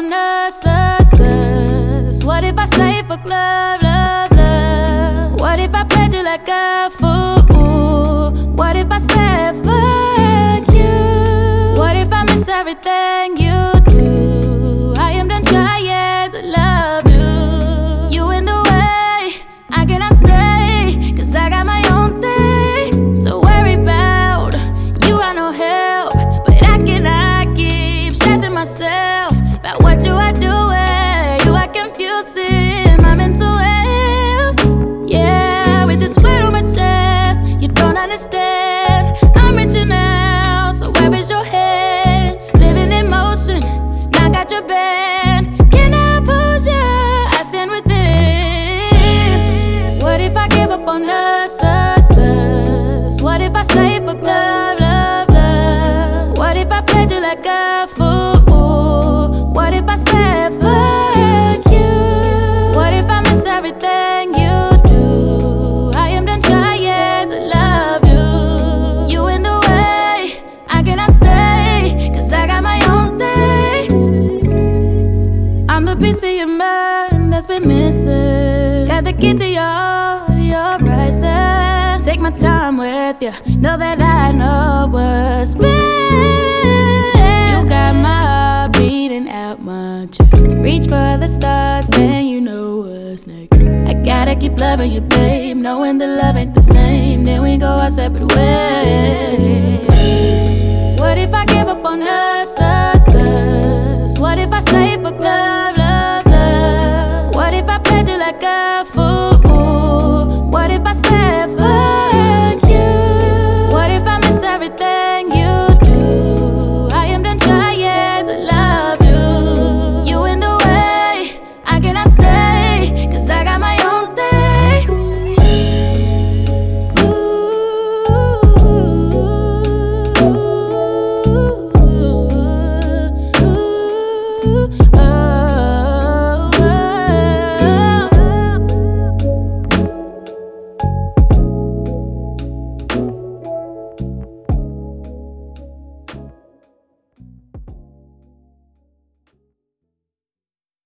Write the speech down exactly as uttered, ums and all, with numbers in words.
on us, us, us? What if I say fuck love, love, love? What if I played you like a fool? What if I said fuck you? What if I miss everything you do? I am done trying to love you. You in the way, I cannot stay, cause I got my own thing to worry about. You are no help, but I cannot keep stressing myself about what you are doing. You are confusing my mental health. Yeah, with this weight on my chest, you don't understand. I'm reaching out, so where is your hand? Living in motion, now got your band. Can I push you? I stand within. What if I give up on us, us, us? What if I say fuck love, love, love? What if I played you like a fool? What if I said fuck you? What if I miss everything you do? I am done trying to love you. You in the way, I cannot stay, cause I got my own thing. I'm the piece of your mind that's been missing. Got the key to your heart, your rising. Take my time with you, know that I know what's best. You got my heart beating out my chest. Reach for the stars, then you know what's next. I gotta keep loving you, babe, knowing the love ain't the same. Then we go our separate ways. What if I give up on us, us, us? What if I say fuck love, love, love? What if I played you like a fool?